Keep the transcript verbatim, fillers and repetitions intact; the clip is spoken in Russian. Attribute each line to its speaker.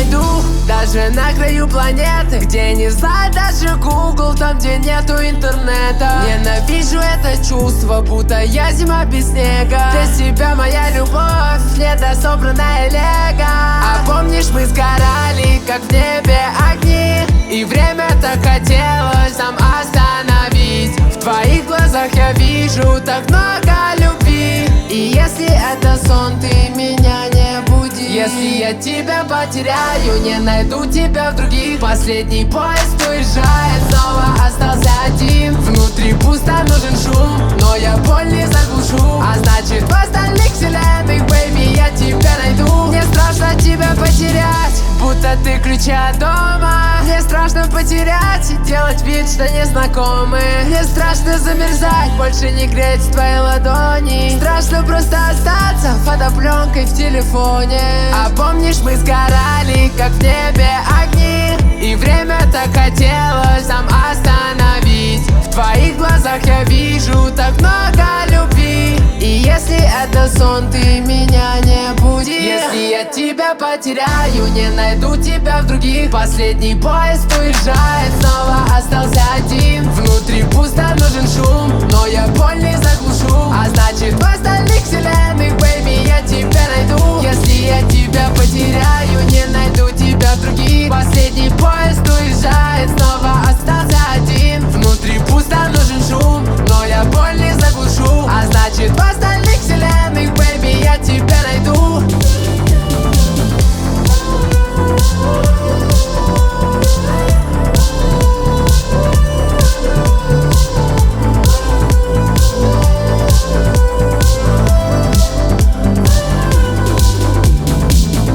Speaker 1: найду, даже на краю планеты, где не знает даже Google, там, где нету интернета. Ненавижу это чувство, будто я зима без снега. Для тебя моя любовь, недособранная лего. А помнишь, мы сгорали, как в небе огни, и время так хотелось нам остановить. В твоих глазах я вижу так много любви, и если это сон, ты меня не буди. Если я тебя потеряю, не найду тебя в других. Последний поезд уезжает, снова остался один. Внутри пусто, нужен шум, но я боль не заглушу. А значит, в остальных вселенных, бэйби, я тебя найду. Мне страшно тебя потерять, будто ты ключи от дома. Мне страшно потерять и делать вид, что не знакомы. Мне страшно замерзать, больше не греть в твоей ладони. Страшно просто остаться фотопленкой в телефоне. А помнишь, мы сгорали, как в небе огни, и время так хотелось нам остановить. В твоих глазах я вижу так много любви, и если это сон, ты меня не буди. Если я тебя потеряю, не найду тебя в других. Последний поезд уезжает, снова остался один. Внутри пусто, нужен шум, но я боль не заглушу. А значит, в остальных вселенных, бэйби, я тебя найду. Если я тебя потеряю,